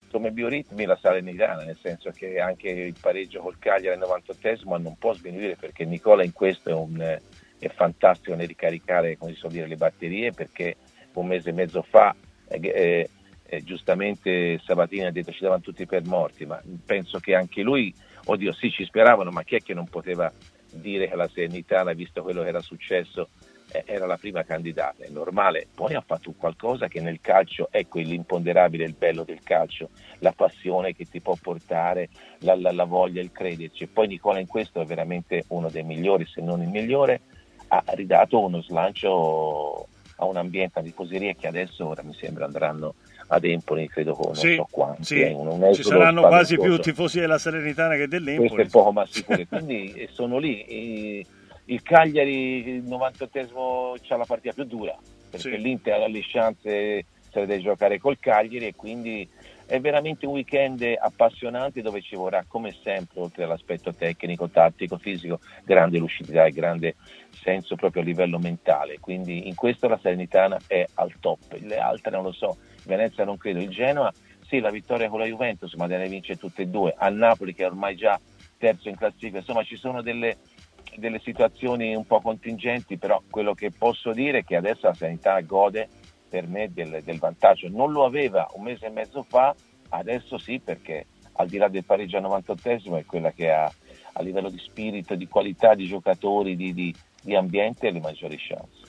come bioritmi la Salernitana, nel senso che anche il pareggio col Cagliari al 98esimo non può sminuire, perché Nicola in questo è fantastico nel ricaricare, come si suol dire, le batterie, perché un mese e mezzo fa giustamente Sabatini ha detto ci davano tutti per morti, ma penso che anche lui, oddio sì, ci speravano, ma chi è che non poteva dire che la Salernitana, visto quello che era successo, era la prima candidata? È normale. Poi ha fatto qualcosa che nel calcio è quell'imponderabile, il bello del calcio, la passione che ti può portare, la voglia, il crederci. E poi Nicola in questo è veramente uno dei migliori, se non il migliore. Ha ridato uno slancio a un ambiente, a tifoserie che adesso ora mi sembra andranno ad Empoli, credo con non so quanti, sì. un Ci saranno quasi più spaventoso. tifosi della Salernitana che dell'Empoli. Questo è poco ma sicuro, quindi sono lì. Il Cagliari il 98esimo c'ha la partita più dura, perché l'Inter ha le chance se le deve giocare col Cagliari, e quindi è veramente un weekend appassionante, dove ci vorrà, come sempre, oltre all'aspetto tecnico, tattico, fisico, grande lucidità e grande senso proprio a livello mentale. Quindi in questo la Salernitana è al top, le altre non lo so. Venezia non credo, il Genoa sì, la vittoria con la Juventus, ma deve vincere tutte e due, al Napoli che è ormai già terzo in classifica. Insomma, ci sono delle situazioni un po' contingenti, però quello che posso dire è che adesso la Salernitana gode per me del vantaggio. Non lo aveva un mese e mezzo fa, adesso sì, perché al di là del pareggio al 98esimo è quella che ha, a livello di spirito, di qualità di giocatori, di ambiente, le maggiori chance.